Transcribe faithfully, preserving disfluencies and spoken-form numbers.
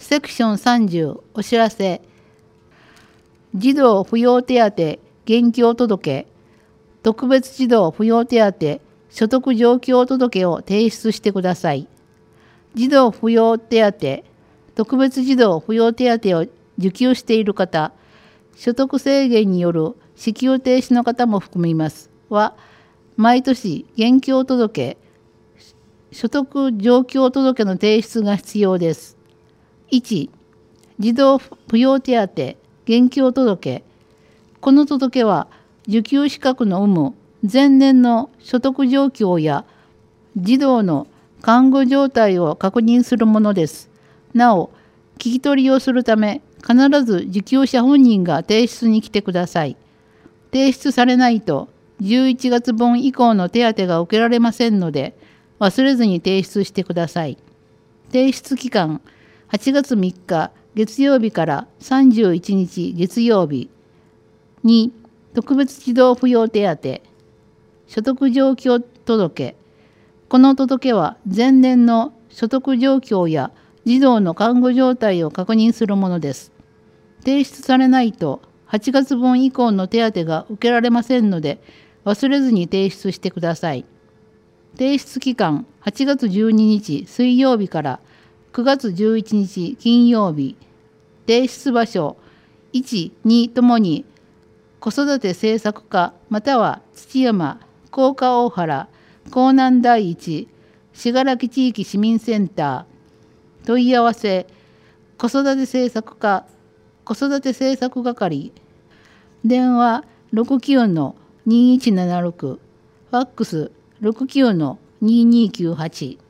セクションさんじゅうお知らせ。児童扶養手当現況届、特別児童扶養手当所得状況届を提出してください。児童扶養手当、特別児童扶養手当を受給している方、所得制限による支給停止の方も含みますは、毎年現況届、所得状況届の提出が必要です。いち、児童扶養手当現況届。この届は受給資格の有無、前年の所得状況や児童の看護状態を確認するものです。なお、聞き取りをするため、必ず受給者本人が提出に来てください。提出されないと、じゅういちがつぶん以降の手当が受けられませんので、忘れずに提出してください。提出期間、はちがつみっか月曜日からさんじゅういちにち月曜日。に、特別児童扶養手当、所得状況届。この届は前年の所得状況や児童の看護状態を確認するものです。提出されないとはちがつぶん以降の手当が受けられませんので、忘れずに提出してください。提出期間、はちがつじゅうににち水曜日からくがつじゅういちにち金曜日。提出場所、いち、にともに子育て政策課または土山、甲賀大原、江南第一、信楽地域市民センター。問い合わせ、子育て政策課、子育て政策係。電話 ろくきゅうのにいちななろく、ファックス ろくきゅうのににきゅうはち。